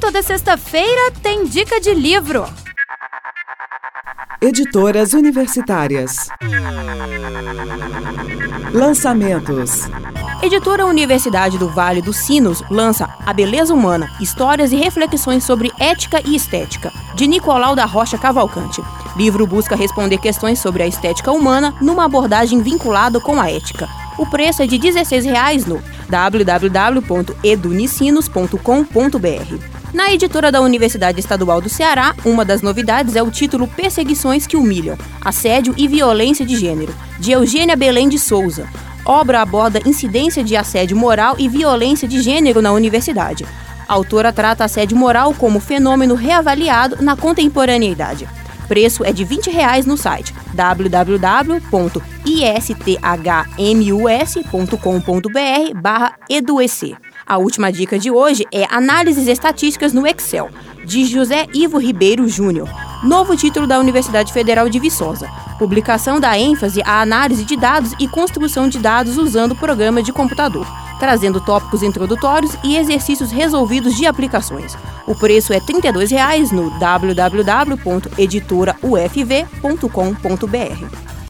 toda sexta-feira tem dica de livro. Editoras universitárias. Lançamentos. Editora Universidade do Vale dos Sinos lança A Beleza Humana, Histórias e Reflexões sobre Ética e Estética, de Nicolau da Rocha Cavalcante. Livro busca responder questões sobre a estética humana numa abordagem vinculada com a ética. O preço é de R$ 16,00 no www.edunicinos.com.br. Na editora da Universidade Estadual do Ceará, uma das novidades é o título Perseguições que Humilham, Assédio e Violência de Gênero, de Eugênia Belém de Souza. Obra aborda incidência de assédio moral e violência de gênero na universidade. A autora trata assédio moral como fenômeno reavaliado na contemporaneidade. Preço é de R$ 20,00 no site www.isthmus.com.br/eduec. A última dica de hoje é Análises Estatísticas no Excel, de José Ivo Ribeiro Júnior, novo título da Universidade Federal de Viçosa. Publicação dá ênfase à análise de dados e construção de dados usando programas de computador, trazendo tópicos introdutórios e exercícios resolvidos de aplicações. O preço é R$ 32,00 no www.editoraufv.com.br.